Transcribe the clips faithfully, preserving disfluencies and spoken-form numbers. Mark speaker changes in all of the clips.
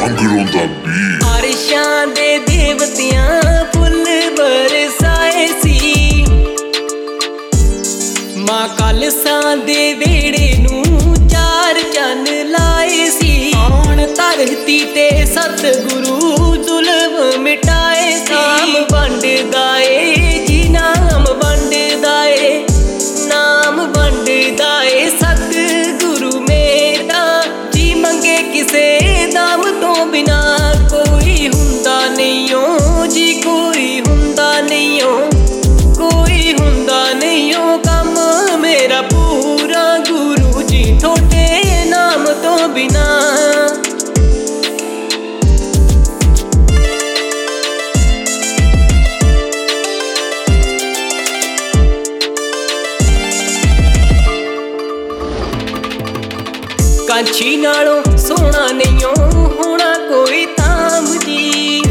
Speaker 1: ਰੋਂਦਾ ਵੀ
Speaker 2: ਅਰਸ਼ਾਂ ਦੇ ਦੇਵਤਿਆਂ ਫੁੱਲ ਬਰਸਾਏ ਸੀ। ਮਾਂ ਖਾਲਸਾ ਦੇ ਵੇੜੇ ਨੂੰ ਚਾਰ ਚੰਨ ਲਾਏ ਸੀ। ਆਉਣ ਧਰਤੀ ਤੇ ਸਤਿਗੁਰੂ ਜ਼ੁਲਮ ਮਿਟਾਏ ਸੀ। ਨਾਮ ਵੰਡਦਾ ਏ ਜੀ ਨਾਮ ਵੰਡਦਾ ਏ, ਨਾਮ ਵੰਡਦਾ ਏ ਸਤਿਗੁਰੂ ਮੇਰਾ ਜੀ। ਮੰਗੇ ਕਿਸੇ ਦਾਮ ਤੋਂ ਬਿਨਾ ਕੋਈ ਹੁੰਦਾ ਨਹੀਂ ਓ ਜੀ, ਕੋਈ ਹੁੰਦਾ ਨਹੀਂ ਓ, ਕੋਈ ਹੁੰਦਾ ਨਹੀਂ ਓ ਕੰਮ ਮੇਰਾ ਪੂਰਾ ਗੁਰੂ ਜੀ ਤੁਹਾਡੇ ਨਾਮ ਤੋਂ ਬਿਨਾ। ਕਾਂਛੀ ਨਾਲੋਂ ਸੋਹਣਾ ਨਹੀਂ ਓ ਹੋਣਾ ਕੋਈ ਤਾਮ ਜੀ।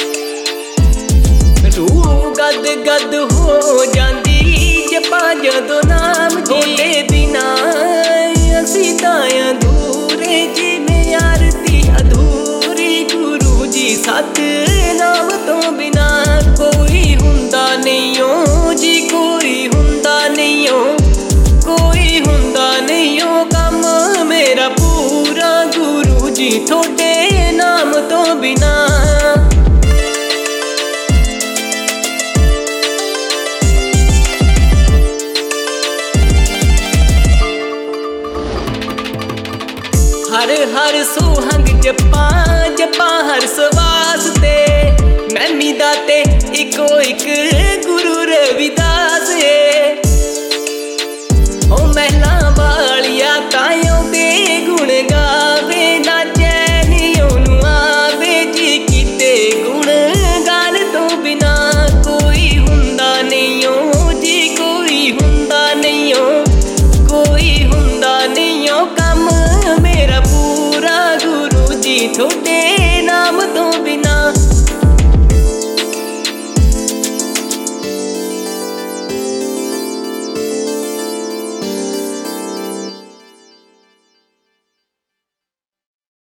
Speaker 2: ਰੂਹ ਗਦ ਗਦ ਹੋ ਜਾਂਦੀ ਜਪਾ ਜਦੋਂ ਨਾਮ ਜੀ। ਤੁਹਾਡੇ ਬਿਨਾ ਅਸੀਂ ਤਾਂ ਅਧੂਰੇ ਜਿਵੇਂ ਆਰਤੀ ਅਧੂਰੀ ਗੁਰੂ ਜੀ। ਸਤਿਨਾਮ ਤੋਂ ਬਿਨਾ ਕੋਈ ਹੁੰਦਾ ਨਹੀਂ ਓ ਜੀ, ਕੋਈ ਹੁੰਦਾ ਨਹੀਂ ਓ, ਕੋਈ ਹੁੰਦਾ ਨਹੀਂ ਓ ਕੰਮ ਮੇਰਾ ਪੂਰਾ ਗੁਰੂ ਜੀ ਤੁਹਾਡੇ ਨਾਮ ਤੋਂ ਬਿਨਾ। ਹਰ ਹਰ ਸੁਹੰਗ ਜਪਾ ਜਪਾ ਹਰ ਸਵਾਸ ਤੇ। ਮਹਿਮੀ ਦਾ ਤੇ ਇੱਕੋ ਇੱਕ ਗੁਰੂ ਰਵਿ